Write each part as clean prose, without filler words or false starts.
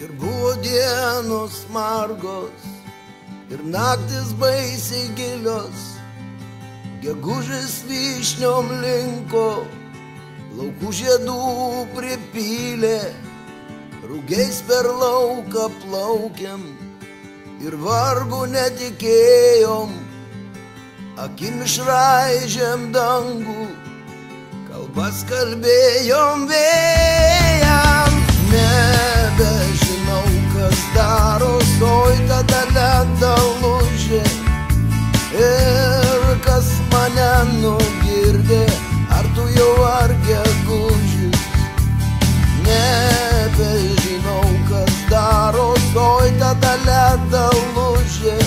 Ir buvo dienos margos, ir naktis baisiai gilios, gegužės vyšniom linko, laukų žiedų pripylė, rugiais per lauką plaukiam ir vargu netikėjom, akim išraižėm dangų, kalbas kalbėjom vėjam. Nebežinau, kas daros, oi tada lenda lūžė ir kas mane nugirdė, ar tu jau ar gegužis. Nebežinau, kas daros, oi tada lenda lūžė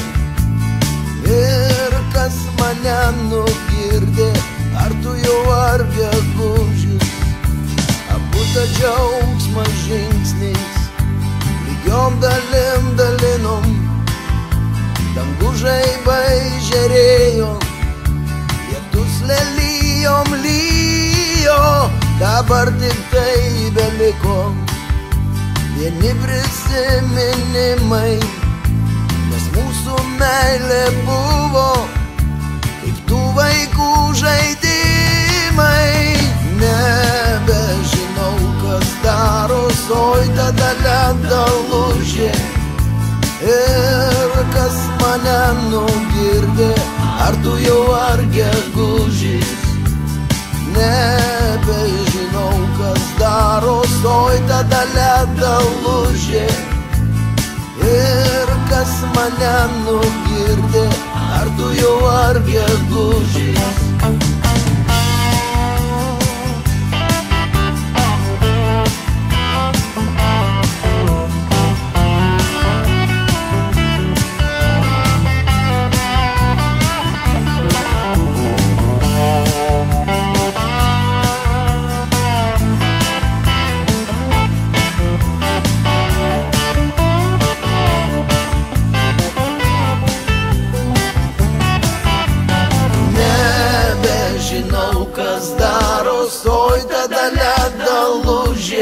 ir kas mane nugirdė, ar tu jau ar gegužis. Abu ta džiaugsmas žingsniais lygiom dalim dalinom, dangų žaibai žėrėjo, lietus lelijom lyjo, dabar tik tai beliko vieni prisiminimai, nes mūsų meilė buvo kaip tų vaikų žaidimai. Nebežinau, kas daros, oi tada lenda lūžė ir kas mane nugirdė, ar tu jau ar gegužis. Nebežinau, kas daros, oi tada lenda lūžė ir kas mane nugirdė, ar tu jau ar gegužis. Nežinau, kas daros, oi tada lenda lūžė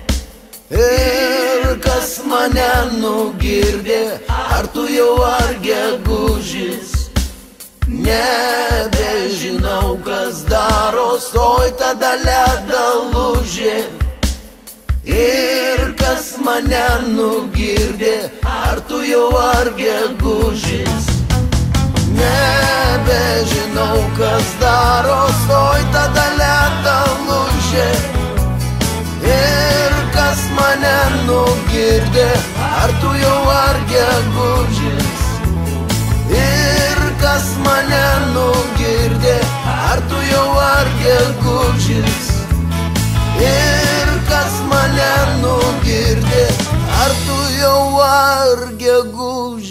ir kas mane nugirdė, ar tu jau ar gegužis. Nebežinau, kas daros, oi tada lenda lūžė ir kas mane nugirdė, ar tu jau ar gegužis. Nebežinau, kas daros, oi tada lenda lūžė ir kas mane nugirdė, ar tu jau ar gegužis. Ir kas mane nugirdė, ar tu jau ar gegužis. Ir kas mane nugirdė, ar tu jau ar gegužis.